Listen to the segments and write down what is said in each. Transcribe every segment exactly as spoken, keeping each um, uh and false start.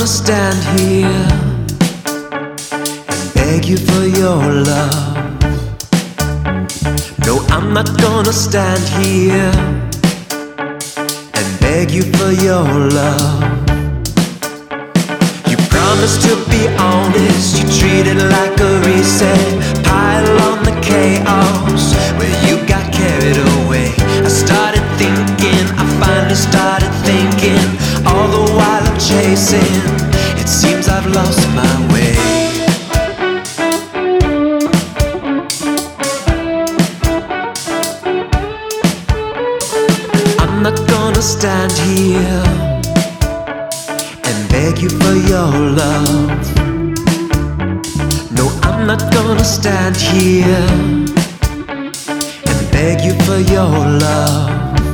gonna stand here and beg you for your love. No, I'm not gonna stand here and beg you for your love. You promised to be honest, you treat it like a reset. Pile on the chaos where you got carried away. I started thinking, I finally started thinking, all the while I'm chasing, it seems I've lost my way. I'm not gonna stand here and beg you for your love. No, I'm not gonna stand here and beg you for your love.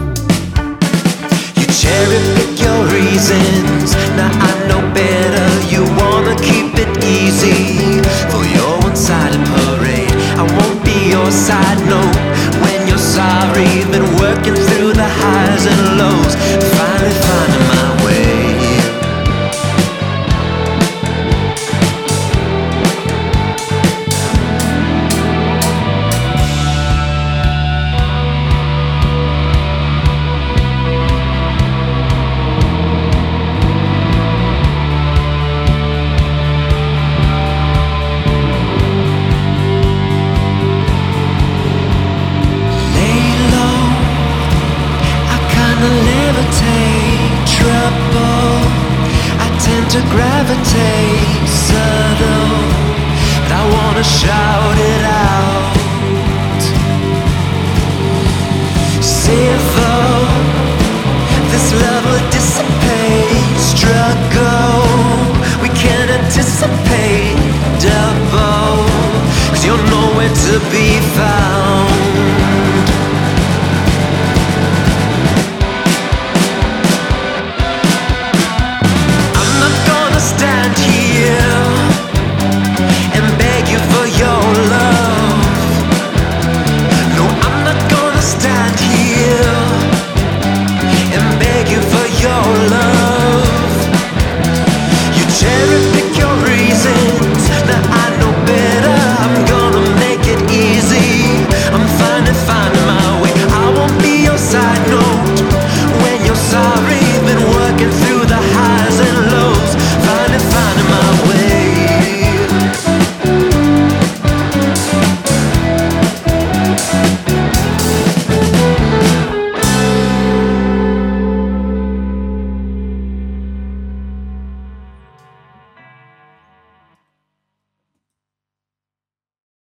You cherry pick your reasons, now I know better. You wanna keep it easy for your one-sided parade. I won't be your side note when you're sorry. Been working through the highs and lows, finally finding my way. Levitate, trouble, I tend to gravitate, subtle, but I wanna shout it out. Civil, this love will dissipate. Struggle, we can't anticipate. Double, cause you're nowhere to be found.